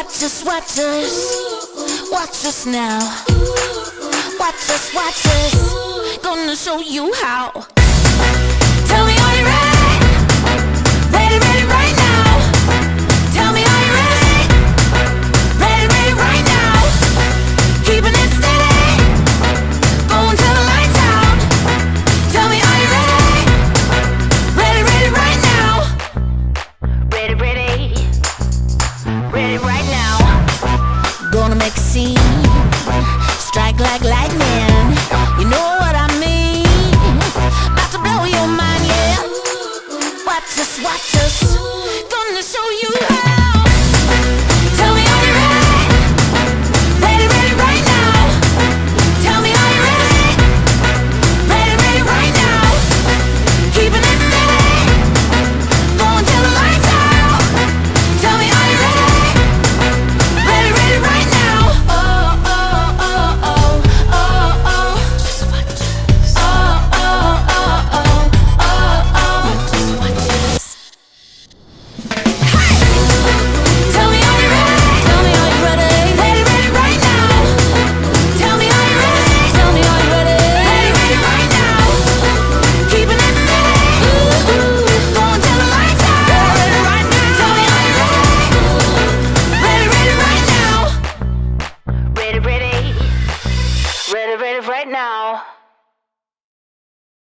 watch us, watch us now. Watch us, gonna show you how. Tell me, are you ready? Ready right now. Tell me, are you ready? Ready right now. Keeping it steady, going till the lights out. Tell me, are you ready? Ready right now. Ready right now. Gonna make a scene, strike like lightning.